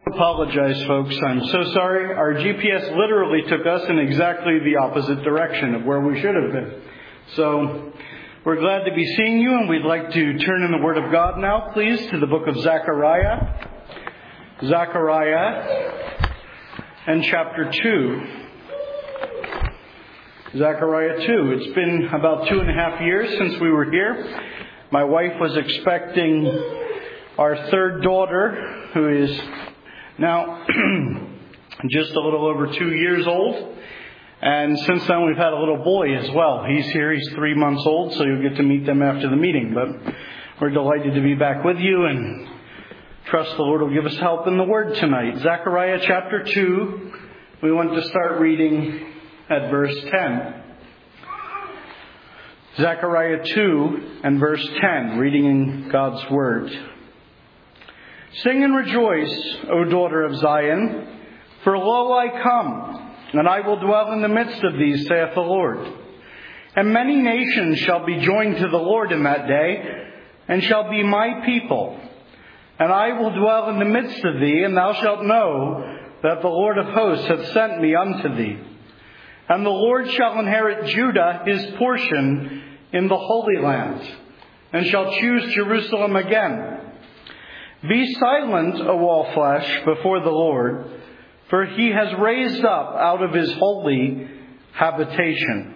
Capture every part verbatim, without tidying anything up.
Apologize, folks. I'm so sorry. Our G P S literally took us in exactly the opposite direction of where we should have been. So we're glad to be seeing you, and we'd like to turn in the Word of God now, please, to the book of Zechariah. Zechariah and chapter two. Zechariah two. It's been about two and a half years since we were here. My wife was expecting our third daughter, who is now just a little over two years old. And since then we've had a little boy as well. He's here, he's three months old, so you'll get to meet them after the meeting. But we're delighted to be back with you and trust the Lord will give us help in the Word tonight. Zechariah chapter two, we want to start reading at verse ten. Zechariah two and verse ten, reading in God's Word. Sing and rejoice, O daughter of Zion, for lo I come, and I will dwell in the midst of thee, saith the Lord. And many nations shall be joined to the Lord in that day, and shall be my people. And I will dwell in the midst of thee, and thou shalt know that the Lord of hosts hath sent me unto thee. And the Lord shall inherit Judah his portion in the Holy Land, and shall choose Jerusalem again. Be silent, O all flesh, before the Lord, for he has raised up out of his holy habitation.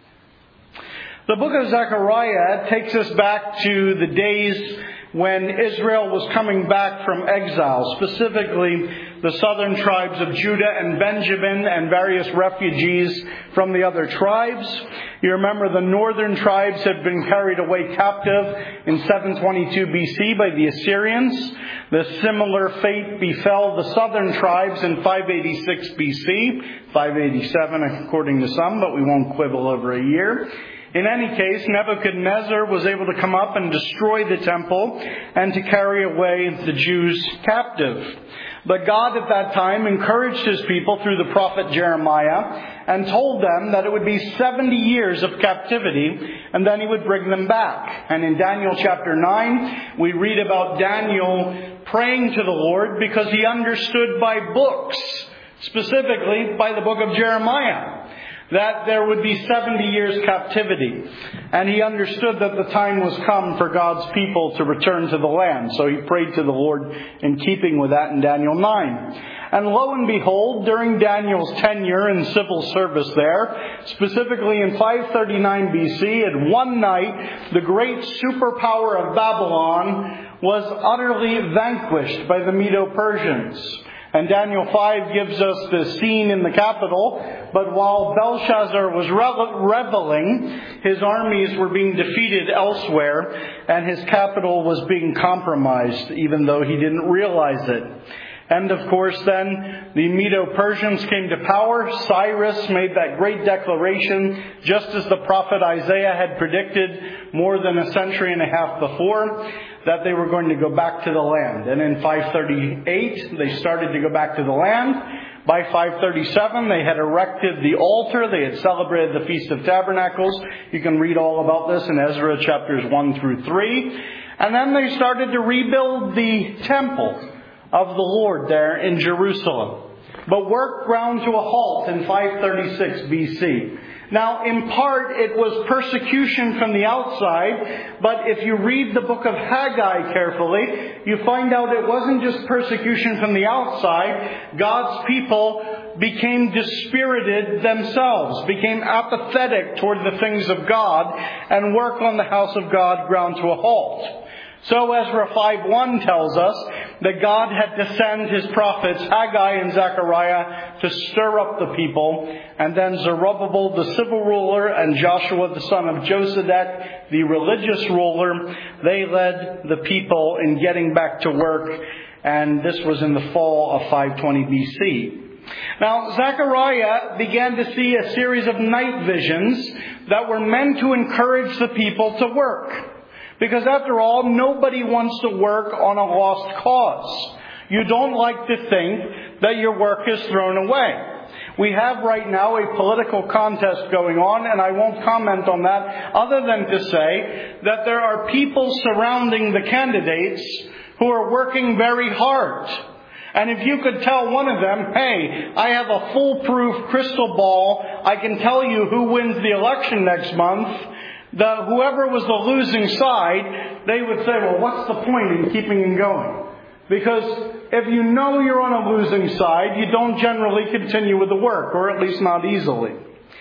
The book of Zechariah takes us back to the days when Israel was coming back from exile, specifically the southern tribes of Judah and Benjamin and various refugees from the other tribes. You remember the northern tribes had been carried away captive in seven twenty-two B C by the Assyrians. The similar fate befell the southern tribes in five eighty-six B C, five eighty-seven according to some, but we won't quibble over a year. In any case, Nebuchadnezzar was able to come up and destroy the temple and to carry away the Jews captive. But God at that time encouraged his people through the prophet Jeremiah and told them that it would be seventy years of captivity and then he would bring them back. And in Daniel chapter nine, we read about Daniel praying to the Lord because he understood by books, specifically by the book of Jeremiah, that there would be seventy years captivity. And he understood that the time was come for God's people to return to the land. So he prayed to the Lord in keeping with that in Daniel nine. And lo and behold, during Daniel's tenure in civil service there, specifically in five thirty-nine B C, at one night, the great superpower of Babylon was utterly vanquished by the Medo-Persians. And Daniel five gives us the scene in the capital. But while Belshazzar was reveling, his armies were being defeated elsewhere, and his capital was being compromised, even though he didn't realize it. And of course then, the Medo-Persians came to power. Cyrus made that great declaration, just as the prophet Isaiah had predicted more than a century and a half before, that they were going to go back to the land. And in five thirty-eight, they started to go back to the land. By five thirty-seven, they had erected the altar. They had celebrated the Feast of Tabernacles. You can read all about this in Ezra chapters one through three. And then they started to rebuild the temple of the Lord there in Jerusalem. But work ground to a halt in five thirty-six B C. Now, in part, it was persecution from the outside, but if you read the book of Haggai carefully, you find out it wasn't just persecution from the outside. God's people became dispirited themselves, became apathetic toward the things of God, and work on the house of God ground to a halt. So Ezra five one tells us that God had to send his prophets Haggai and Zechariah to stir up the people, and then Zerubbabel the civil ruler and Joshua the son of Josedek the religious ruler, they led the people in getting back to work, and this was in the fall of five twenty B C. Now, Zechariah began to see a series of night visions that were meant to encourage the people to work. Because after all, nobody wants to work on a lost cause. You don't like to think that your work is thrown away. We have right now a political contest going on, and I won't comment on that other than to say that there are people surrounding the candidates who are working very hard. And if you could tell one of them, hey, I have a foolproof crystal ball, I can tell you who wins the election next month, the, whoever was the losing side, they would say, well, what's the point in keeping him going? Because if you know you're on a losing side, you don't generally continue with the work, or at least not easily.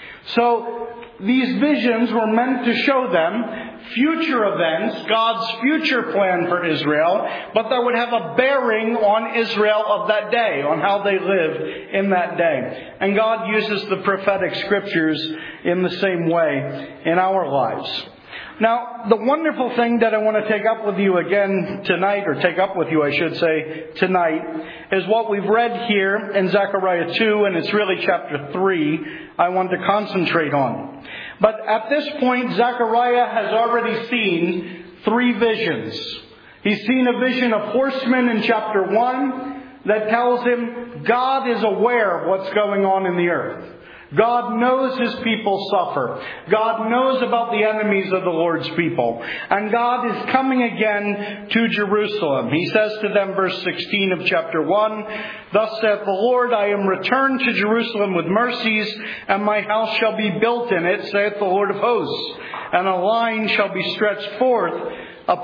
So these visions were meant to show them future events, God's future plan for Israel, but that would have a bearing on Israel of that day, on how they lived in that day. And God uses the prophetic scriptures in the same way in our lives. Now, the wonderful thing that I want to take up with you again tonight, or take up with you, I should say, tonight, is what we've read here in Zechariah two, and it's really chapter three, I want to concentrate on. But at this point, Zechariah has already seen three visions. He's seen a vision of horsemen in chapter one that tells him God is aware of what's going on in the earth. God knows His people suffer. God knows about the enemies of the Lord's people. And God is coming again to Jerusalem. He says to them, verse sixteen of chapter one, "Thus saith the Lord, I am returned to Jerusalem with mercies, and my house shall be built in it, saith the Lord of hosts. And a line shall be stretched forth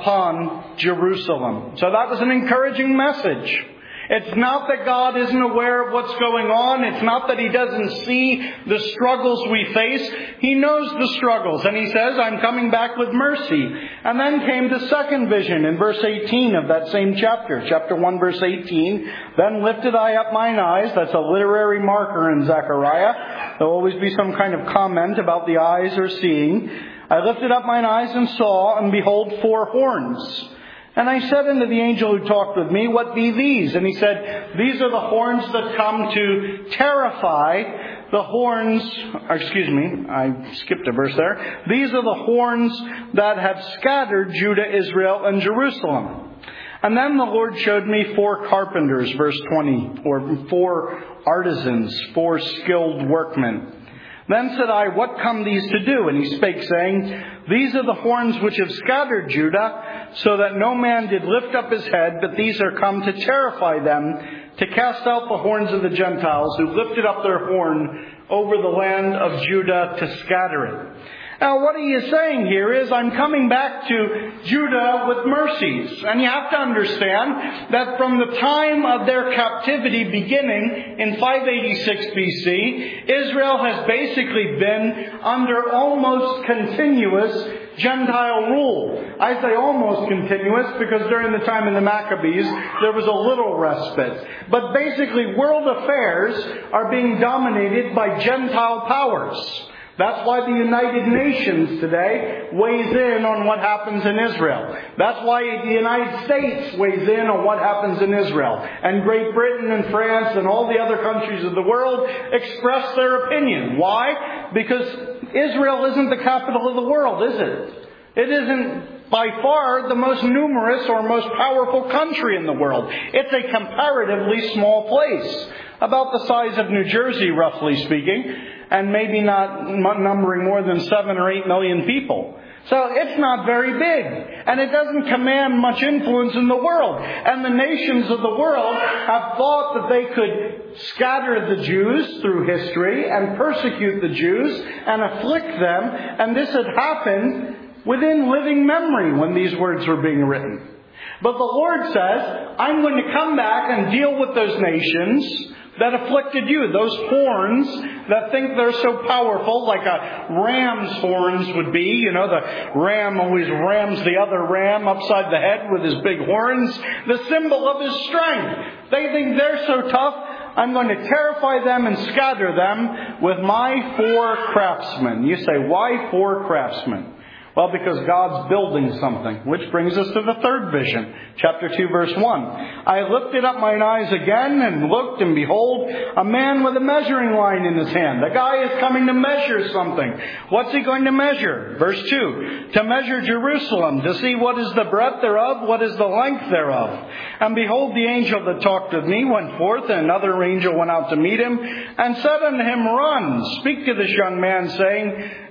upon Jerusalem." So that was an encouraging message. It's not that God isn't aware of what's going on. It's not that He doesn't see the struggles we face. He knows the struggles. And He says, I'm coming back with mercy. And then came the second vision in verse eighteen of that same chapter. Chapter one, verse eighteen. "Then lifted I up mine eyes." That's a literary marker in Zechariah. There'll always be some kind of comment about the eyes or seeing. "I lifted up mine eyes and saw, and behold, four horns. And I said unto the angel who talked with me, What be these? And he said, These are the horns that come to terrify the horns, or excuse me, I skipped a verse there. These are the horns that have scattered Judah, Israel, and Jerusalem. And then the Lord showed me four carpenters, verse twenty, or four artisans, four skilled workmen. Then said I, What come these to do? And he spake, saying, These are the horns which have scattered Judah, so that no man did lift up his head, but these are come to terrify them, to cast out the horns of the Gentiles, who lifted up their horn over the land of Judah to scatter it. Now, what he is saying here is, I'm coming back to Judah with mercies. And you have to understand that from the time of their captivity beginning in five eighty-six B C, Israel has basically been under almost continuous Gentile rule. I say almost continuous because during the time of the Maccabees, there was a little respite. But basically, world affairs are being dominated by Gentile powers. That's why the United Nations today weighs in on what happens in Israel. That's why the United States weighs in on what happens in Israel. And Great Britain and France and all the other countries of the world express their opinion. Why? Because Israel isn't the capital of the world, is it? It isn't by far the most numerous or most powerful country in the world. It's a comparatively small place, about the size of New Jersey, roughly speaking, and maybe not numbering more than seven or eight million people. So it's not very big, and it doesn't command much influence in the world. And the nations of the world have thought that they could scatter the Jews through history and persecute the Jews and afflict them, and this had happened within living memory when these words were being written. But the Lord says, I'm going to come back and deal with those nations that afflicted you, those horns that think they're so powerful, like a ram's horns would be. You know, the ram always rams the other ram upside the head with his big horns, the symbol of his strength. They think they're so tough, I'm going to terrify them and scatter them with my four craftsmen. You say, why four craftsmen? Well, because God's building something, which brings us to the third vision, chapter two, verse one. I lifted up mine eyes again and looked, and behold, a man with a measuring line in his hand. The guy is coming to measure something. What's he going to measure? Verse two, to measure Jerusalem, to see what is the breadth thereof, what is the length thereof. And behold, the angel that talked with me went forth, and another angel went out to meet him, and said unto him, Run, speak to this young man, saying,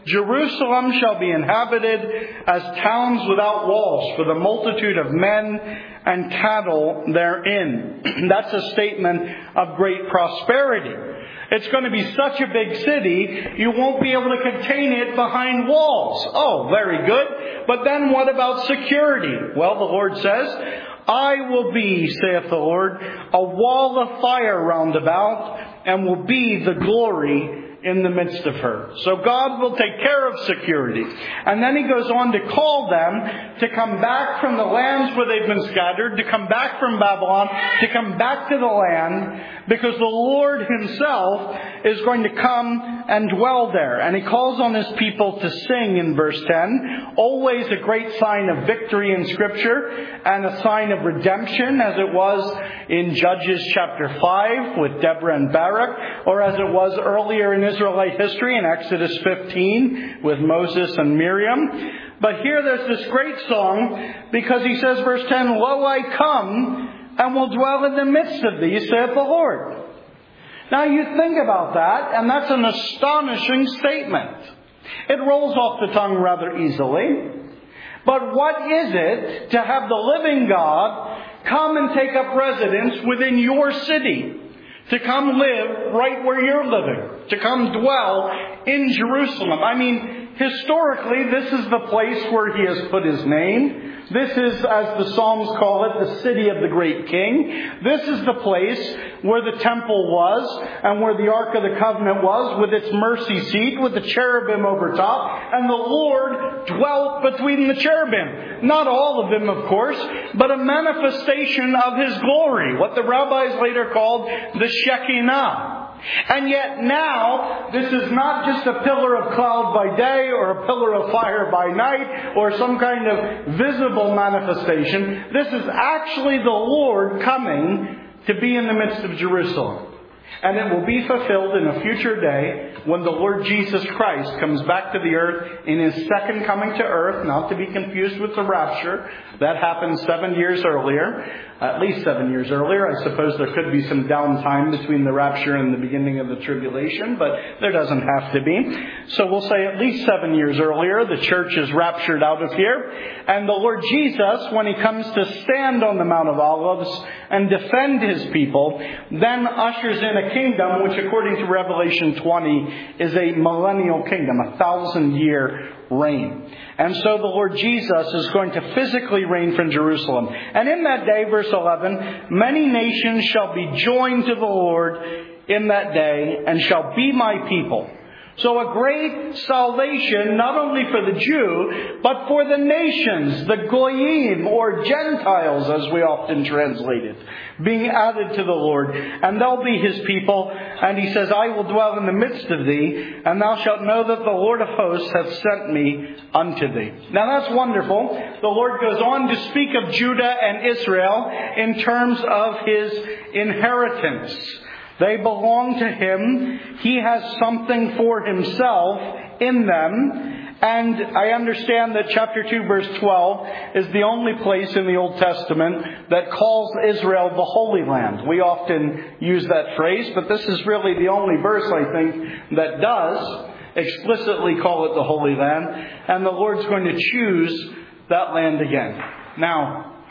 Jerusalem shall be inhabited as towns without walls, for the multitude of men and cattle therein. That's a statement of great prosperity. It's going to be such a big city, you won't be able to contain it behind walls. Oh, very good. But then what about security? Well, the Lord says, I will be, saith the Lord, a wall of fire round about, and will be the glory in the midst of her. So God will take care of security. And then he goes on to call them to come back from the lands where they've been scattered, to come back from Babylon, to come back to the land, because the Lord himself is going to come and dwell there. And he calls on his people to sing in verse ten. Always a great sign of victory in Scripture, and a sign of redemption, as it was in Judges chapter five with Deborah and Barak, or as it was earlier in Israelite history in Exodus fifteen with Moses and Miriam. But here there's this great song, because he says, verse ten, Lo, I come, and will dwell in the midst of thee, saith the Lord. Now you think about that, and that's an astonishing statement. It rolls off the tongue rather easily. But what is it to have the living God come and take up residence within your city? To come live right where you're living. To come dwell in Jerusalem. I mean, historically, this is the place where he has put his name. This is, as the Psalms call it, the city of the great king. This is the place where the temple was and where the Ark of the Covenant was, with its mercy seat, with the cherubim over top. And the Lord dwelt between the cherubim. Not all of them, of course, but a manifestation of his glory. What the rabbis later called the Shekinah. And yet now, this is not just a pillar of cloud by day or a pillar of fire by night or some kind of visible manifestation. This is actually the Lord coming to be in the midst of Jerusalem. And it will be fulfilled in a future day when the Lord Jesus Christ comes back to the earth in his second coming to earth, not to be confused with the rapture. That happened seven years earlier, at least seven years earlier. I suppose there could be some downtime between the rapture and the beginning of the tribulation, but there doesn't have to be. So we'll say at least seven years earlier, the church is raptured out of here. And the Lord Jesus, when he comes to stand on the Mount of Olives and defend his people, then ushers in a kingdom which, according to Revelation twenty, is a millennial kingdom, a thousand year reign. And so the Lord Jesus is going to physically reign from Jerusalem. And in that day, verse eleven, many nations shall be joined to the Lord in that day, and shall be my people. So a great salvation, not only for the Jew, but for the nations, the Goyim, or Gentiles, as we often translate it, being added to the Lord. And they'll be his people. And he says, I will dwell in the midst of thee, and thou shalt know that the Lord of hosts hath sent me unto thee. Now that's wonderful. The Lord goes on to speak of Judah and Israel in terms of his inheritance. They belong to him. He has something for himself in them. And I understand that chapter two, verse twelve is the only place in the Old Testament that calls Israel the Holy Land. We often use that phrase, but this is really the only verse, I think, that does explicitly call it the Holy Land. And the Lord's going to choose that land again. Now,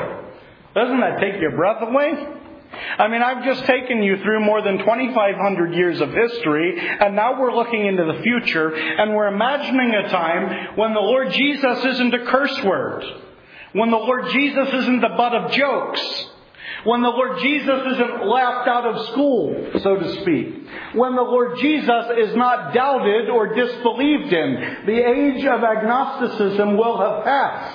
doesn't that take your breath away? I mean, I've just taken you through more than twenty-five hundred years of history, and now we're looking into the future, and we're imagining a time when the Lord Jesus isn't a curse word, when the Lord Jesus isn't the butt of jokes, when the Lord Jesus isn't laughed out of school, so to speak, when the Lord Jesus is not doubted or disbelieved in. The age of agnosticism will have passed.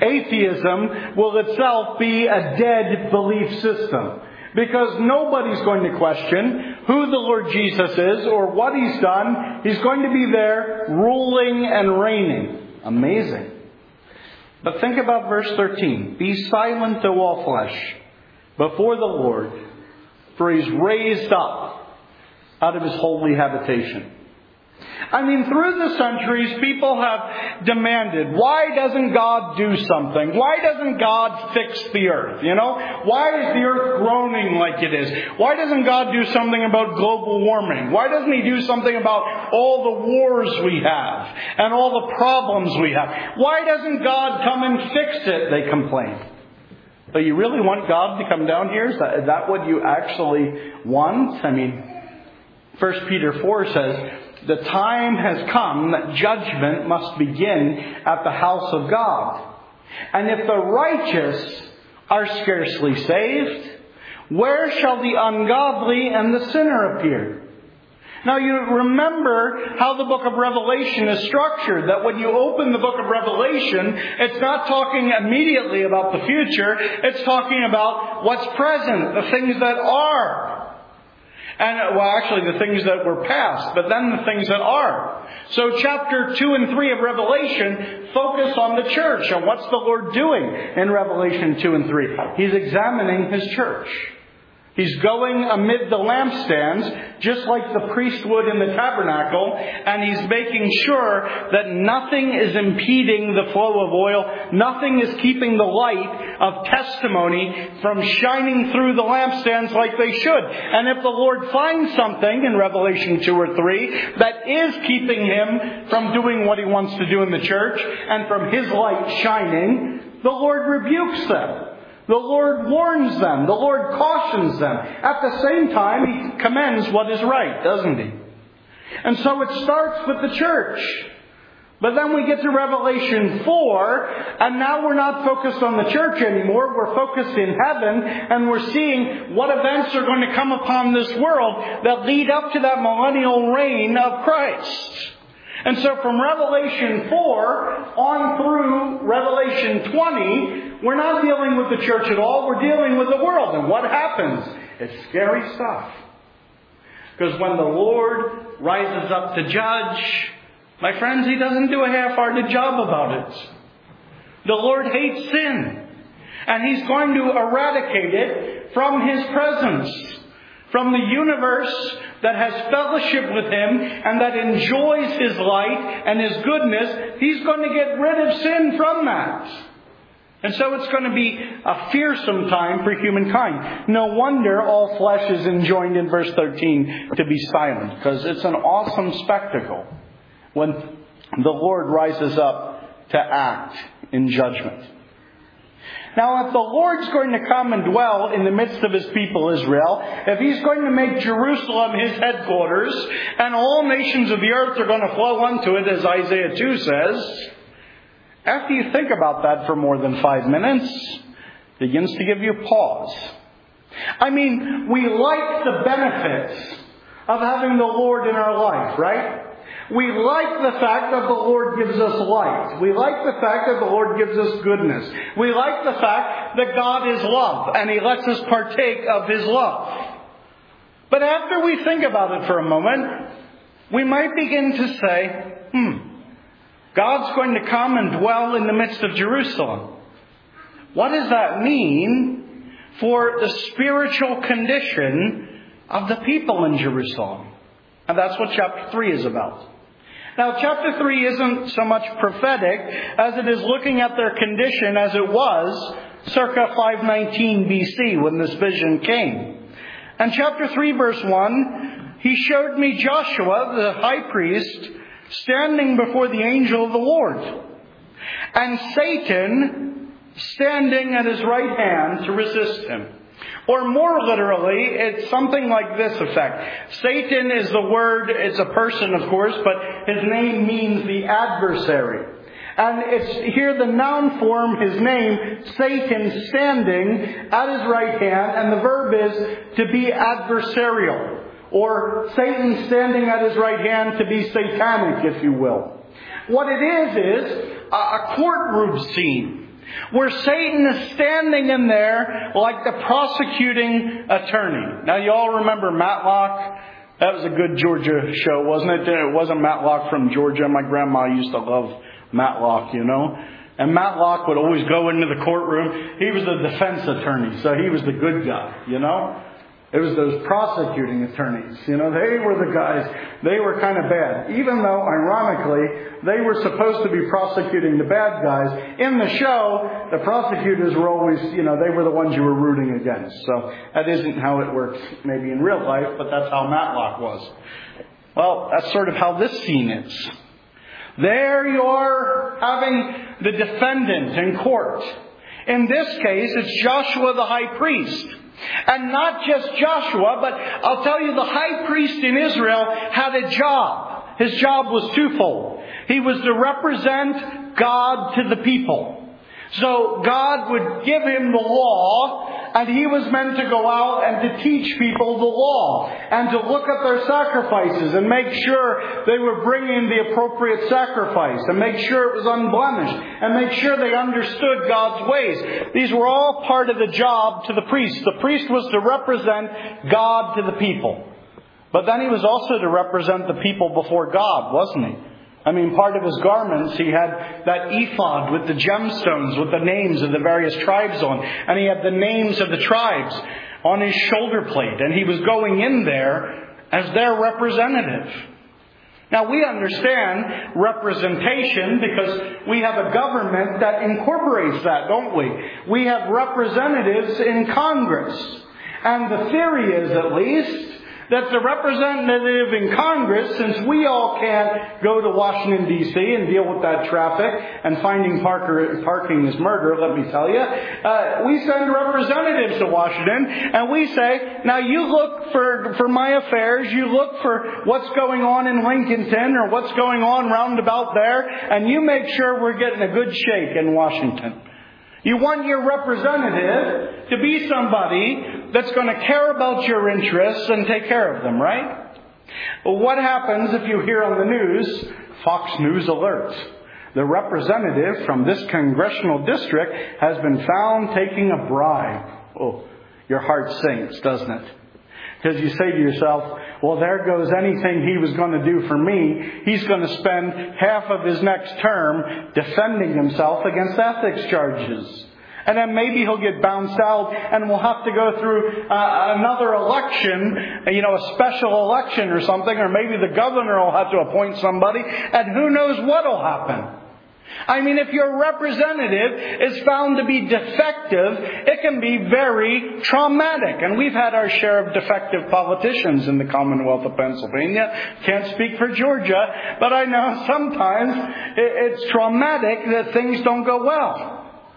Atheism will itself be a dead belief system. Because nobody's going to question who the Lord Jesus is or what he's done. He's going to be there ruling and reigning. Amazing. But think about verse thirteen. Be silent, O all flesh, before the Lord, for he's raised up out of his holy habitation. I mean, through the centuries, people have demanded, why doesn't God do something? Why doesn't God fix the earth? You know, why is the earth groaning like it is? Why doesn't God do something about global warming? Why doesn't He do something about all the wars we have and all the problems we have? Why doesn't God come and fix it? They complain. But you really want God to come down here? Is that, is that what you actually want? I mean, First Peter four says, the time has come that judgment must begin at the house of God. And if the righteous are scarcely saved, where shall the ungodly and the sinner appear? Now you remember how the book of Revelation is structured. That when you open the book of Revelation, it's not talking immediately about the future. It's talking about what's present, the things that are. And, well, actually the things that were past, but then the things that are. So chapter two and three of Revelation focus on the church. And what's the Lord doing in Revelation two and three? He's examining His church. He's going amid the lampstands, just like the priest would in the tabernacle, and He's making sure that nothing is impeding the flow of oil, nothing is keeping the light of testimony from shining through the lampstands like they should. And if the Lord finds something in Revelation two or three that is keeping Him from doing what He wants to do in the church, and from His light shining, the Lord rebukes them. The Lord warns them. The Lord cautions them. At the same time, He commends what is right, doesn't He? And so it starts with the church. But then we get to Revelation four, and now we're not focused on the church anymore. We're focused in heaven, and we're seeing what events are going to come upon this world that lead up to that millennial reign of Christ. And so from Revelation four on through Revelation twenty, we're not dealing with the church at all. We're dealing with the world. And what happens? It's scary stuff. Because when the Lord rises up to judge, my friends, He doesn't do a half-hearted job about it. The Lord hates sin. And He's going to eradicate it from His presence. From the universe that has fellowship with Him and that enjoys His light and His goodness, He's going to get rid of sin from that. And so it's going to be a fearsome time for humankind. No wonder all flesh is enjoined in verse thirteen to be silent, because it's an awesome spectacle when the Lord rises up to act in judgment. Now, if the Lord's going to come and dwell in the midst of His people Israel, if He's going to make Jerusalem His headquarters, and all nations of the earth are going to flow unto it, as Isaiah two says, after you think about that for more than five minutes, it begins to give you pause. I mean, we like the benefits of having the Lord in our life, right? We like the fact that the Lord gives us light. We like the fact that the Lord gives us goodness. We like the fact that God is love and He lets us partake of His love. But after we think about it for a moment, we might begin to say, hmm, God's going to come and dwell in the midst of Jerusalem. What does that mean for the spiritual condition of the people in Jerusalem? And that's what chapter three is about. Now, chapter three isn't so much prophetic as it is looking at their condition as it was circa five nineteen B C when this vision came. And chapter three verse one, He showed me Joshua, the high priest, standing before the angel of the Lord, and Satan standing at his right hand to resist him. Or more literally, it's something like this effect. Satan is the word, it's a person of course, but his name means the adversary. And it's here the noun form, his name, Satan, standing at his right hand, and the verb is to be adversarial. Or Satan standing at his right hand to be satanic, if you will. What it is, is a courtroom scene where Satan is standing in there like the prosecuting attorney. Now, you all remember Matlock? That was a good Georgia show, wasn't it? It wasn't Matlock from Georgia. My grandma used to love Matlock, you know. And Matlock would always go into the courtroom. He was the defense attorney, so he was the good guy, you know. It was those prosecuting attorneys. You know, they were the guys, they were kind of bad. Even though, ironically, they were supposed to be prosecuting the bad guys. In the show, the prosecutors were always, you know, they were the ones you were rooting against. So that isn't how it works maybe in real life, but that's how Matlock was. Well, that's sort of how this scene is. There you are having the defendant in court. In this case, it's Joshua the high priest. And not just Joshua, but I'll tell you, the high priest in Israel had a job. His job was twofold. He was to represent God to the people. So God would give him the law, and he was meant to go out and to teach people the law, and to look at their sacrifices and make sure they were bringing the appropriate sacrifice, and make sure it was unblemished, and make sure they understood God's ways. These were all part of the job to the priest. The priest was to represent God to the people. But then he was also to represent the people before God, wasn't he? I mean, part of his garments, he had that ephod with the gemstones, with the names of the various tribes on. And he had the names of the tribes on his shoulder plate. And he was going in there as their representative. Now, we understand representation because we have a government that incorporates that, don't we? We have representatives in Congress. And the theory is, at least, that the representative in Congress, since we all can't go to Washington, D C and deal with that traffic, and finding Parker, parking is murder, let me tell you, uh, we send representatives to Washington, and we say, now you look for, for my affairs, you look for what's going on in Lincolnton, or what's going on round about there, and you make sure we're getting a good shake in Washington. You want your representative to be somebody that's going to care about your interests and take care of them, right? Well, what happens if you hear on the news, Fox News alert, the representative from this congressional district has been found taking a bribe? Oh, your heart sinks, doesn't it? Because you say to yourself, well, there goes anything he was going to do for me. He's going to spend half of his next term defending himself against ethics charges. And then maybe he'll get bounced out and we'll have to go through uh, another election, you know, a special election or something. Or maybe the governor will have to appoint somebody. And who knows what will happen. I mean, if your representative is found to be defective, it can be very traumatic. And we've had our share of defective politicians in the Commonwealth of Pennsylvania. Can't speak for Georgia, but I know sometimes it's traumatic that things don't go well.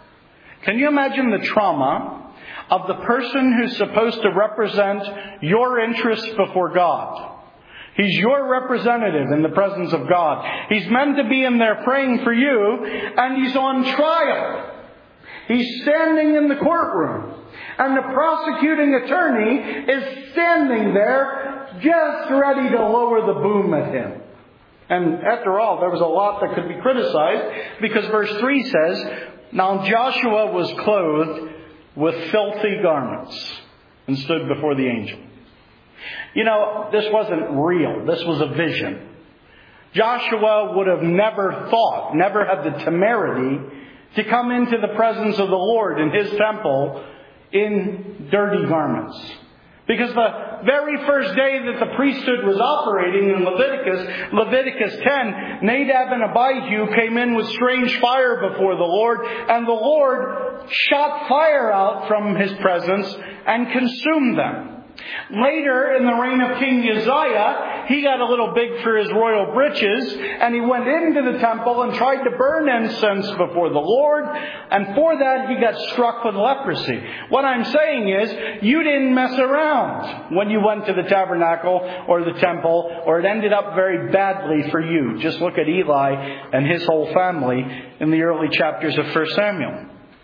Can you imagine the trauma of the person who's supposed to represent your interests before God? He's your representative in the presence of God. He's meant to be in there praying for you, and he's on trial. He's standing in the courtroom, and the prosecuting attorney is standing there just ready to lower the boom at him. And after all, there was a lot that could be criticized, because verse three says, now Joshua was clothed with filthy garments and stood before the angel. You know, this wasn't real. This was a vision. Joshua would have never thought, never had the temerity to come into the presence of the Lord in His temple in dirty garments. Because the very first day that the priesthood was operating in Leviticus, Leviticus ten, Nadab and Abihu came in with strange fire before the Lord, and the Lord shot fire out from His presence and consumed them. Later, in the reign of King Uzziah, he got a little big for his royal britches, and he went into the temple and tried to burn incense before the Lord, and for that he got struck with leprosy. What I'm saying is, you didn't mess around when you went to the tabernacle or the temple, or it ended up very badly for you. Just look at Eli and his whole family in the early chapters of First Samuel.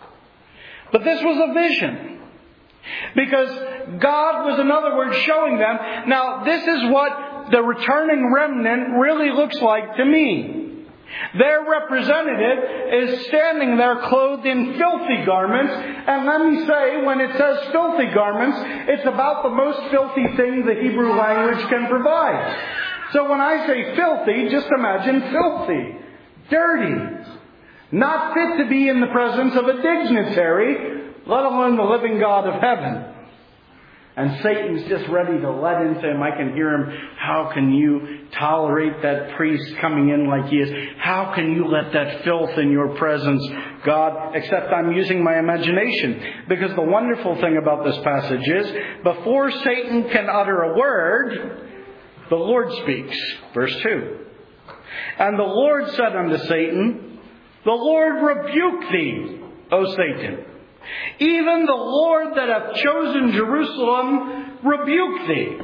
But this was a vision. Because God was, in other words, showing them, now this is what the returning remnant really looks like to me. Their representative is standing there clothed in filthy garments. And let me say, when it says filthy garments, it's about the most filthy thing the Hebrew language can provide. So when I say filthy, just imagine filthy, dirty, not fit to be in the presence of a dignitary, let alone the living God of heaven. And Satan's just ready to let into him. I can hear him. How can you tolerate that priest coming in like he is? How can you let that filth in your presence, God? Except I'm using my imagination. Because the wonderful thing about this passage is, before Satan can utter a word, the Lord speaks. Verse two. And the Lord said unto Satan, the Lord rebuke thee, O Satan. Even the Lord that hath chosen Jerusalem rebuke thee.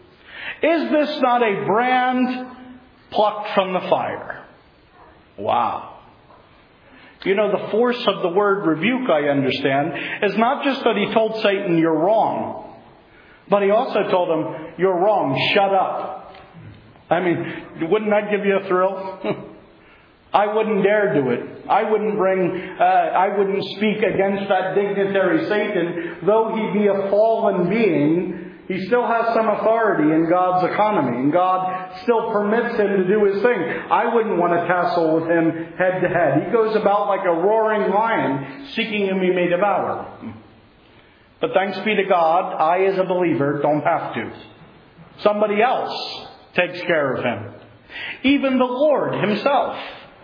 Is this not a brand plucked from the fire? Wow. You know, the force of the word rebuke, I understand, is not just that he told Satan, you're wrong. But he also told him, you're wrong, shut up. I mean, wouldn't that give you a thrill? I wouldn't dare do it. I wouldn't bring, uh, I wouldn't speak against that dignitary Satan. Though he be a fallen being, he still has some authority in God's economy. And God still permits him to do his thing. I wouldn't want to tassel with him head to head. He goes about like a roaring lion, seeking whom he may devour. But thanks be to God, I as a believer don't have to. Somebody else takes care of him. Even the Lord himself.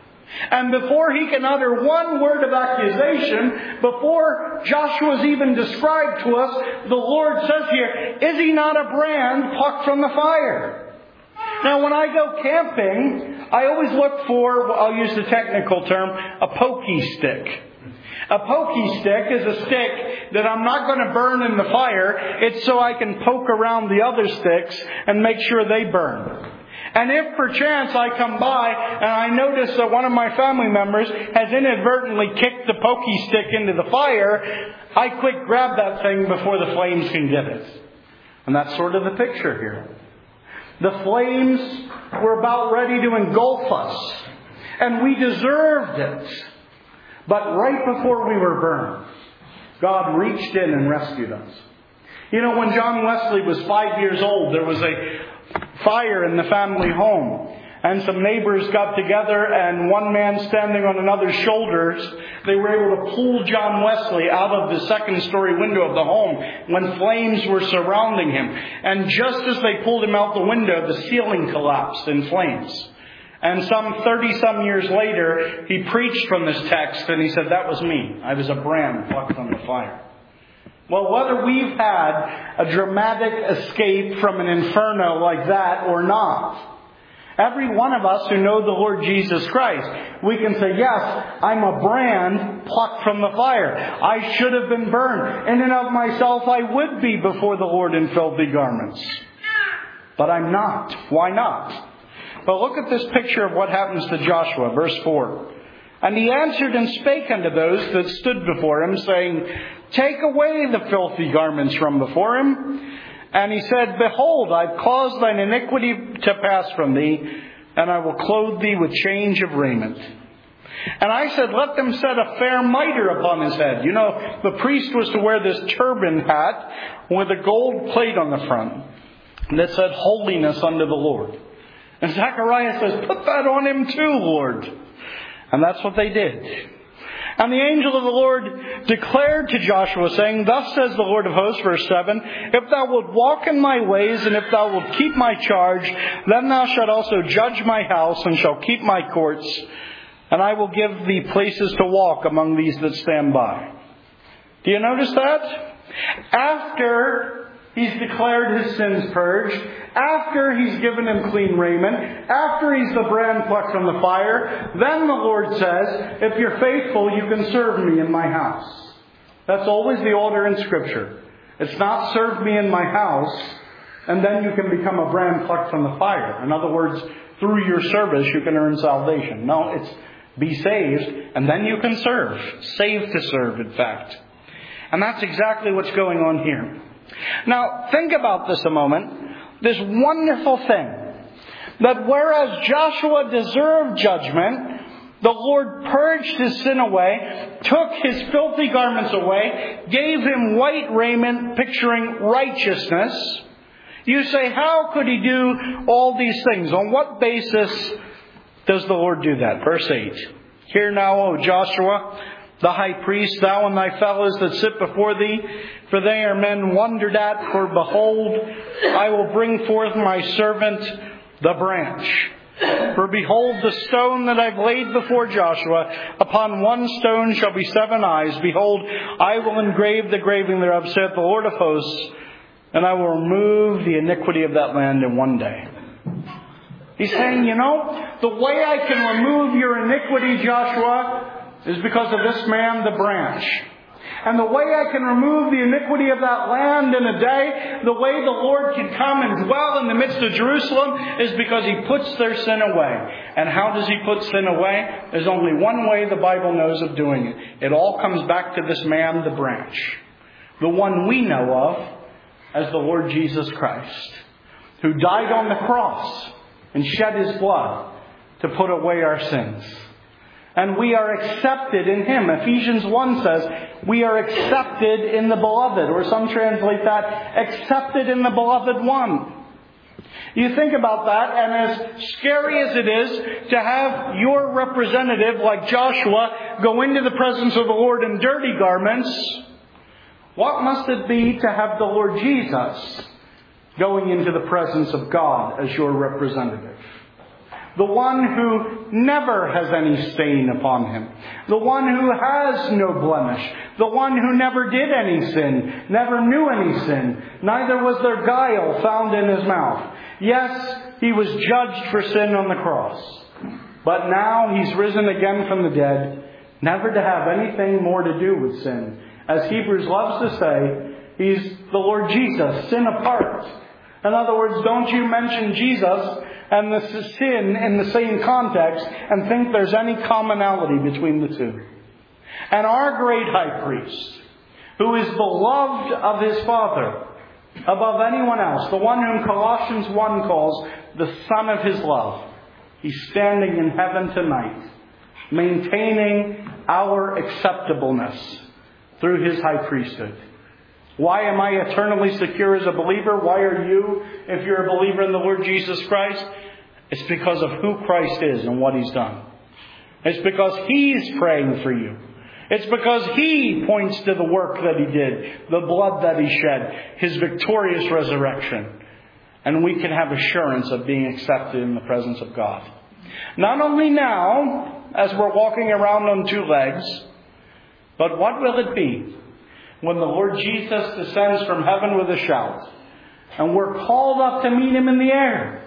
And before he can utter one word of accusation, before Joshua's even described to us, the Lord says here, is he not a brand plucked from the fire? Now when I go camping, I always look for, I'll use the technical term, a pokey stick. A pokey stick is a stick that I'm not going to burn in the fire. It's so I can poke around the other sticks and make sure they burn. And if perchance I come by and I notice that one of my family members has inadvertently kicked the pokey stick into the fire, I quick grab that thing before the flames can get it. And that's sort of the picture here. The flames were about ready to engulf us. And we deserved it. But right before we were burned, God reached in and rescued us. You know, when John Wesley was five years old, there was a fire in the family home. And some neighbors got together, and one man standing on another's shoulders, they were able to pull John Wesley out of the second story window of the home when flames were surrounding him. And just as they pulled him out the window, the ceiling collapsed in flames. And some thirty-some years later, he preached from this text, and he said, that was me. I was a brand plucked from the fire. Well, whether we've had a dramatic escape from an inferno like that or not, every one of us who know the Lord Jesus Christ, we can say, yes, I'm a brand plucked from the fire. I should have been burned. In and of myself, I would be before the Lord in filthy garments. But I'm not. Why not? Well, look at this picture of what happens to Joshua, verse four. And he answered and spake unto those that stood before him, saying, take away the filthy garments from before him. And he said, behold, I've caused thine iniquity to pass from thee, and I will clothe thee with change of raiment. And I said, let them set a fair mitre upon his head. You know, the priest was to wear this turban hat with a gold plate on the front that said, holiness unto the Lord. And Zechariah says, put that on him too, Lord. And that's what they did. And the angel of the Lord declared to Joshua, saying, thus says the Lord of hosts, verse seven, if thou wilt walk in my ways, and if thou wilt keep my charge, then thou shalt also judge my house, and shalt keep my courts, and I will give thee places to walk among these that stand by. Do you notice that? After he's declared his sins purged, after he's given him clean raiment, after he's the brand plucked from the fire, then the Lord says, if you're faithful, you can serve me in my house. That's always the order in Scripture. It's not serve me in my house, and then you can become a brand plucked from the fire. In other words, through your service, you can earn salvation. No, it's be saved, and then you can serve. Saved to serve, in fact. And that's exactly what's going on here. Now, think about this a moment. This wonderful thing. That whereas Joshua deserved judgment, the Lord purged his sin away, took his filthy garments away, gave him white raiment picturing righteousness. You say, how could he do all these things? On what basis does the Lord do that? Verse eight. Hear now, O Joshua, the high priest, thou and thy fellows that sit before thee, for they are men wondered at. For behold, I will bring forth my servant, the branch. For behold, the stone that I've laid before Joshua, upon one stone shall be seven eyes. Behold, I will engrave the graving thereof, saith the Lord of hosts, and I will remove the iniquity of that land in one day. He's saying, you know, the way I can remove your iniquity, Joshua, is because of this man, the branch. And the way I can remove the iniquity of that land in a day, the way the Lord can come and dwell in the midst of Jerusalem, is because He puts their sin away. And how does He put sin away? There's only one way the Bible knows of doing it. It all comes back to this man, the branch. The one we know of as the Lord Jesus Christ, who died on the cross and shed His blood to put away our sins. And we are accepted in Him. Ephesians one says, we are accepted in the Beloved. Or some translate that, accepted in the Beloved One. You think about that, and as scary as it is to have your representative, like Joshua, go into the presence of the Lord in dirty garments, what must it be to have the Lord Jesus going into the presence of God as your representative? The one who never has any stain upon him. The one who has no blemish. The one who never did any sin. Never knew any sin. Neither was there guile found in His mouth. Yes, He was judged for sin on the cross. But now He's risen again from the dead, never to have anything more to do with sin. As Hebrews loves to say, He's the Lord Jesus, sin apart. In other words, don't you mention Jesus and the sin in the same context and think there's any commonality between the two. And our great high priest, who is beloved of His Father above anyone else, the one whom Colossians one calls the Son of His love, He's standing in heaven tonight, maintaining our acceptableness through His high priesthood. Why am I eternally secure as a believer? Why are you, if you're a believer in the Lord Jesus Christ? It's because of who Christ is and what He's done. It's because He's praying for you. It's because He points to the work that He did, the blood that He shed, His victorious resurrection. And we can have assurance of being accepted in the presence of God. Not only now, as we're walking around on two legs, but what will it be when the Lord Jesus descends from heaven with a shout and we're called up to meet Him in the air?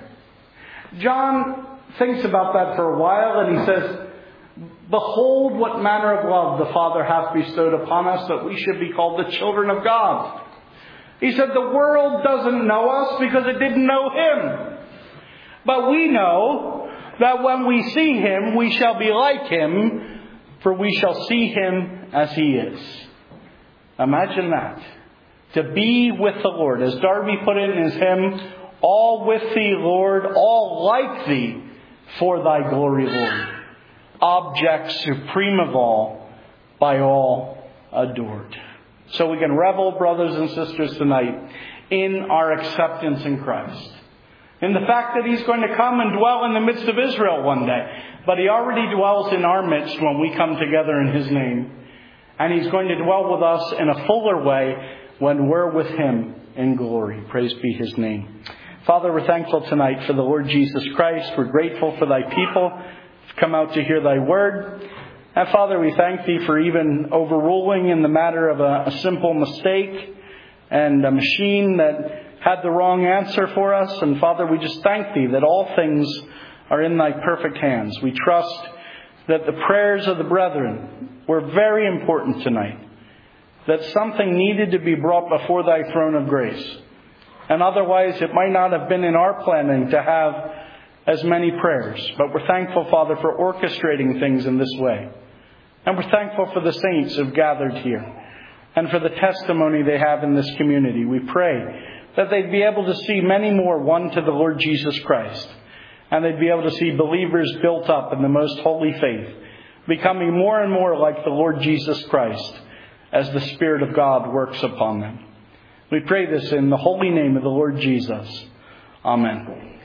John thinks about that for a while and he says, behold what manner of love the Father hath bestowed upon us, that we should be called the children of God. He said the world doesn't know us because it didn't know Him. But we know that when we see Him, we shall be like Him, for we shall see Him as He is. Imagine that. To be with the Lord. As Darby put it in his hymn, all with Thee, Lord, all like Thee, for Thy glory, Lord. Object supreme of all, by all adored. So we can revel, brothers and sisters, tonight in our acceptance in Christ. In the fact that He's going to come and dwell in the midst of Israel one day. But He already dwells in our midst when we come together in His name. And He's going to dwell with us in a fuller way when we're with Him in glory. Praise be His name. Father, we're thankful tonight for the Lord Jesus Christ. We're grateful for Thy people who've come out to hear Thy word. And Father, we thank Thee for even overruling in the matter of a, a simple mistake and a machine that had the wrong answer for us. And Father, we just thank Thee that all things are in Thy perfect hands. We trust that the prayers of the brethren were very important tonight. That something needed to be brought before Thy throne of grace. And otherwise it might not have been in our planning to have as many prayers. But we're thankful, Father, for orchestrating things in this way. And we're thankful for the saints who've gathered here. And for the testimony they have in this community. We pray that they'd be able to see many more won to the Lord Jesus Christ. And they'd be able to see believers built up in the most holy faith, becoming more and more like the Lord Jesus Christ as the Spirit of God works upon them. We pray this in the holy name of the Lord Jesus. Amen.